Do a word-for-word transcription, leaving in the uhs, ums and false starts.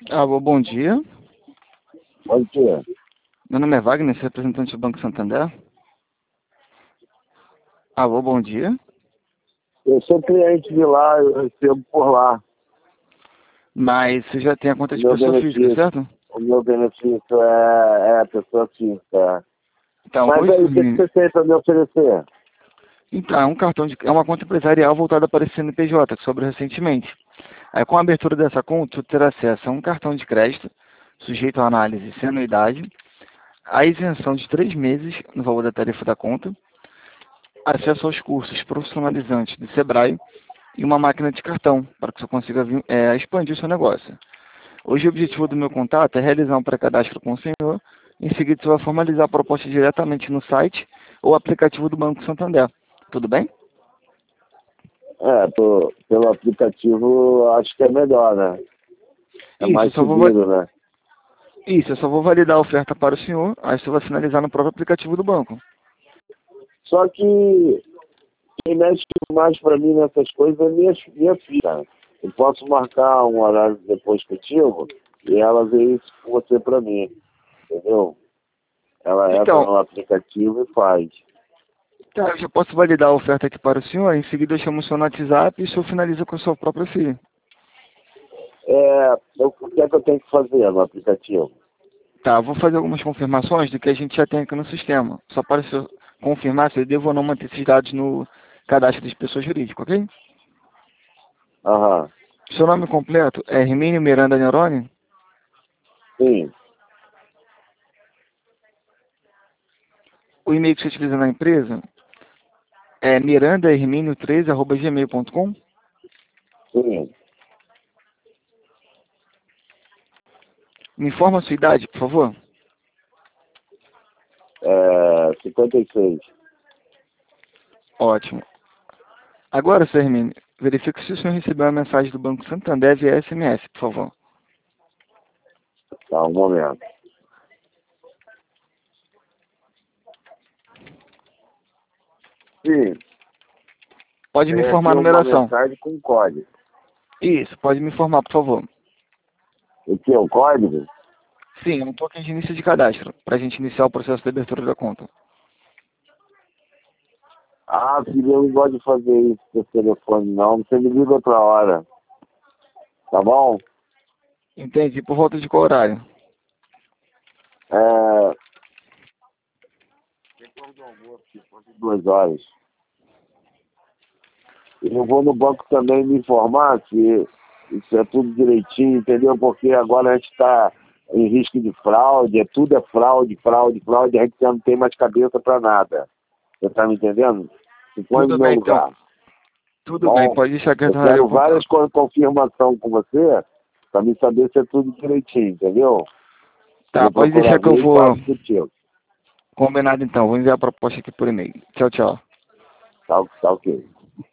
Alô, bom dia. Bom dia. Meu nome é Wagner, sou representante do Banco Santander. Alô, bom dia. Eu sou cliente de lá, eu recebo por lá. Mas você já tem a conta O de meu pessoa física, benefício, certo? o meu benefício é, é a pessoa física. Então, Mas oi, aí, o que que Firmino. você tem para me oferecer? Então, é um cartão de, é uma conta empresarial voltada para o C N P J, que soube recentemente. Aí, com a abertura dessa conta, você terá acesso a um cartão de crédito, sujeito à análise sem anuidade, a isenção de três meses no valor da tarifa da conta, acesso aos cursos profissionalizantes do Sebrae e uma máquina de cartão, para que você consiga vir- é, expandir o seu negócio. Hoje o objetivo do meu contato é realizar um pré-cadastro com o senhor. Em seguida, você vai formalizar a proposta diretamente no site ou aplicativo do Banco Santander. Tudo bem? É, tô, pelo aplicativo, acho que é melhor, né? É Isso, eu mais só vou, va- seguro, né? isso, eu só vou validar a oferta para o senhor, aí você vai finalizar no próprio aplicativo do banco. Só que quem mexe mais para mim nessas coisas é minha, minha filha. Eu posso marcar um horário depois contigo e ela vê isso com você para mim, entendeu? Ela entra Então, no aplicativo e faz. tá, eu já posso validar a oferta aqui para o senhor, em seguida eu chamo o senhor no WhatsApp e o senhor finaliza com o seu próprio filho. É, eu, o que é que eu tenho que fazer no aplicativo? Tá, vou fazer algumas confirmações do que a gente já tem aqui no sistema. Só para o senhor confirmar se eu devo ou não manter esses dados no cadastro das pessoas jurídicas, ok? Aham, Seu nome completo é Hermínio Miranda Neroni? sim, O e-mail que você utiliza na empresa é mirandaherminio treze arroba gmail ponto com? sim. Me informa a sua idade, por favor. É, cinquenta e seis. Ótimo. Agora, senhor Hermínio, verifique se o senhor recebeu a mensagem do Banco Santander via S M S, por favor. Tá, um momento. Sim, Pode me tem aqui informar a uma numeração. mensagem com código. Isso, pode me informar, por favor. O que é o código? Sim, um token de início de cadastro, para a gente iniciar o processo de abertura da conta. Ah, filho, eu não gosto de fazer isso por telefone, não. Você me liga outra hora. Tá bom? Entendi. Por volta de qual horário? É, depois do almoço, depois de duas horas. Eu vou no banco também me informar se isso é tudo direitinho, entendeu? Porque agora a gente está em risco de fraude, é tudo é fraude, fraude, fraude, a gente já não tem mais cabeça para nada. Você tá me entendendo? Se põe no Tudo meu bem, então. lugar, tá Tudo bem, bom? pode deixar que eu Eu retornarei o quero várias contato. co- confirmação com você para me saber se é tudo direitinho, entendeu? Eu Tá, vou pode procurar deixar que eu ver e vou. faço contigo. Combinado então, vou enviar a proposta aqui por e-mail. Tchau, tchau. Tá, tá ok.